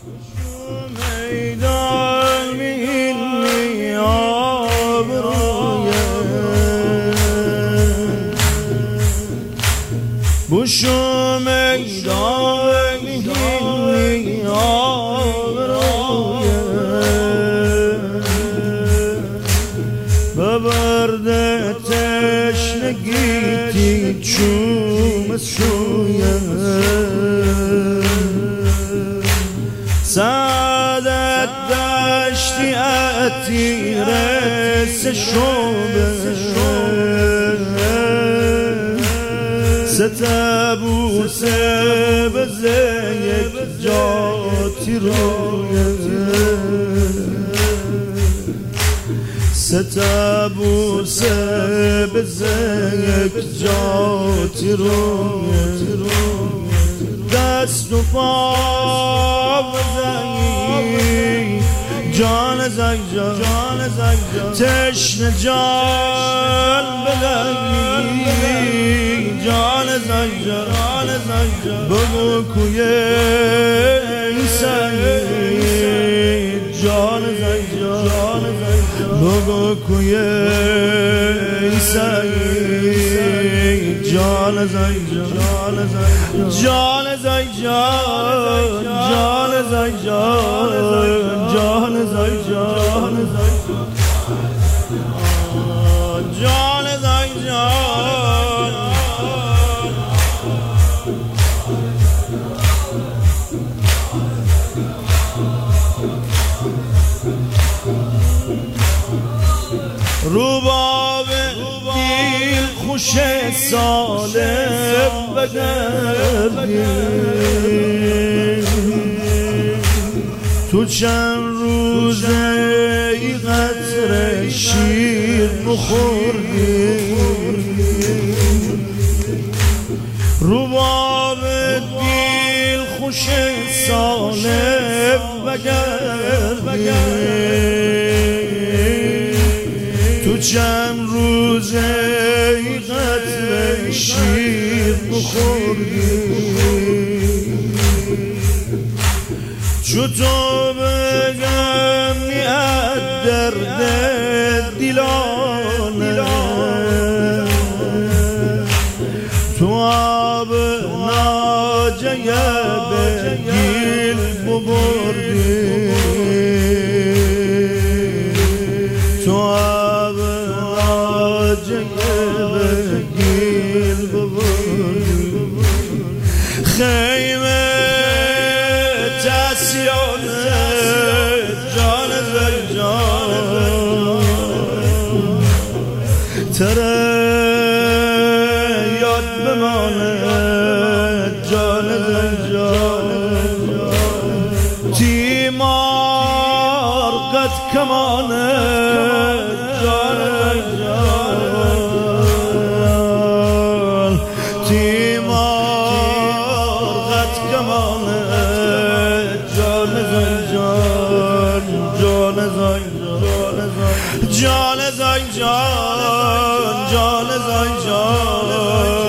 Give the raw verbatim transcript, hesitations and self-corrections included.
میدان می‌بینی آبروی بوشو میدان می‌بینی آبروی ببرده تشنگیتی چوم سویه سعادت داشتی اتیره سشوبه ستبو سبزه یک جاتی رویه ستبو سبزه یک جاتی رویه دست و پا بزنی جان زنگ جان تشنه جان بلگی جان زنگ جان بگو کوی این سعید جان زنگ جان بگو کوی این سعید جان زنگ جان جان زنگ جان جان زنگ جان جان زنگ جان جان زنگ جان روباب دیل خوش سالم بگردی تو چند روزه ای قطره شیر بخوردی روباب دیل خوش سالم بگردی تو چند روزه ای قطره شیر بخوردی چطور بگم میاد درد دیلانه تو آب ناجه بگیل ببردی تو آب ناجه بگیل ببردی خیمه تسیانه جان زنجان تره یاد بمانه جان زنجان تیمار قد کمانه جان زنجان تیمار قد کمانه جان زنجان جان زنجان جان زنجان جان زنجان